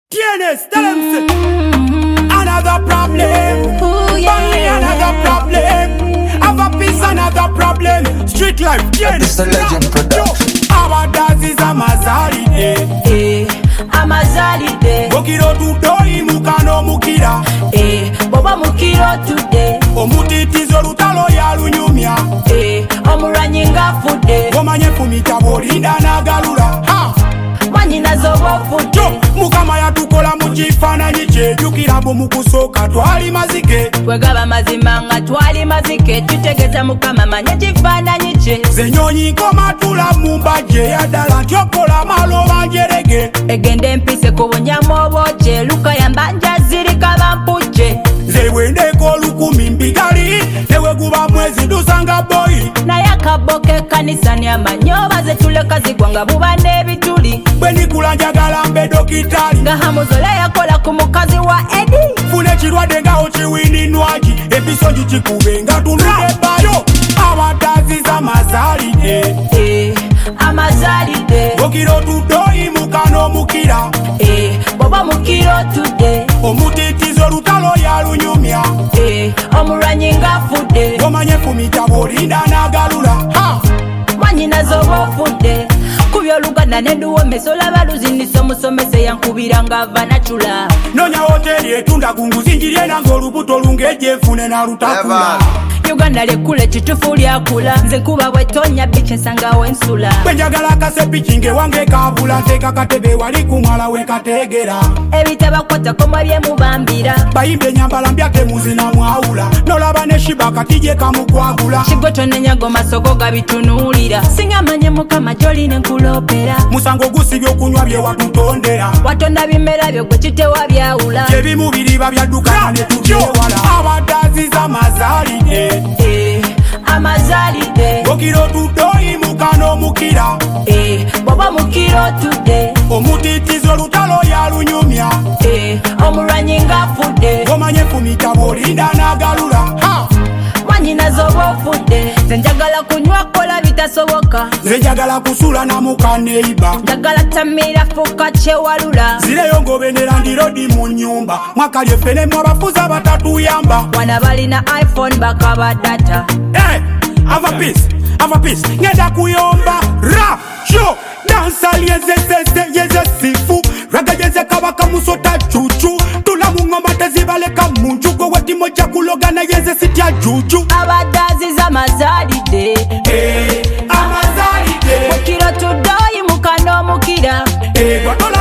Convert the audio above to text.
Tienes, tell them say another problem. Only another problem. Have a piece, another problem. Street life, tienes. It's a legend production. Our dance is a mazali day. Amazali day. Mukiro tudoi mukano mukira. Boba mukiro today. Omutitizo lutalo ya lunyumya. Omuranyi ngafude. Omanye fumita bolinda nagalula. Ha! Mwanyina zobofude. Mukama yatukola mukifaananyi kye. Jjukira bwe mu kusooka twali mazike. Bwegaba mazima nga twali mazike. Tutegeeza Mukama manye kifaananyi kye. Zenyonyi nkomatula mu mbajje yaddala nti okola maloba njerege. Egende empise kubonyamu obwoje. Luka yambanja zirika bampuje. Nze bwendeko olukumi mbigali newe guba mwezi dusanga boyi. Naye akaboke kanisani amanyi obaze tuleka zigwa nga buba n'ebituli. Bwe nikula njagala mbe dokitali. Nga Hamuzole yakola ku mukazi wa Edi. Fune kirwadde nga okiwininwaki episonji kikube nga tunule bayo. Abadaziza amazaalide. Amazaalide. Mukiro tudoi mukano mukira. Boba mukiro tudde. Omutitizo olutalo yalunyumya. Omuranyi ngafude. Omanye fumita bolinda nagalula. Ha! Mwanyina zobofudde. Kubya oluganda nenduwomesa olaba luzinisa omusomese yankubira ng'ava nachula. Nonya hoteri etunda gunguzinjirye nange olubuto lungeje nfune na lutakula. Uganda lekule kitufu lyakula. Nze kuba bwetonya biche nsangawo ensula. Bwe njagala kaseppiki ngewange kabula nteeka katebe wali kumala wekateegera. Ebitabakwatako byemubambira. Bayimbe nyambala mbyake muzina mwawula. Nolaba ne shiba katije kamukwagula. Kigoto nenyago masoko gabitunuulira. Singa manye Mukama gy'olina enkulopera. Musango gusibye okunywa bye watutondera. Watonda bimera byo gwe kitewa byawula. Ebimu biriba byaddukana ne tubyewala. Abadaziza amazaalide. Amazaalide. Mukiro tudoi mukano mukira. Boba mukiro tudde. Omutitizo olutalo yalunyumya. Omuranyi ngafude. Omanye fumita bolinda nagalula. Ha! Mwanyina zobofudde. Nze njagala kunywa kola bitasoboka. Nze njagala kusula na mukaneiba. Njagala tamira fuka kyewalula. Zireyo ngobenera ndirodi mu nnyumba. Mwaka lyeffene mwe abafuzi abatatuyamba. Wana balina iPhone bakaba data. Have a piece. Ngenda kuyomba. Ra! Sho! Dansa yeze sifu. Raga yeze kabaka musota chuchu. Tula mungoma tezibaleka munjugo. Wetimo chakulogana yeze sitya juju. Abadaziza amazaalide. Amazaalide. Mukiro tudoi mukano mukira. Gwatola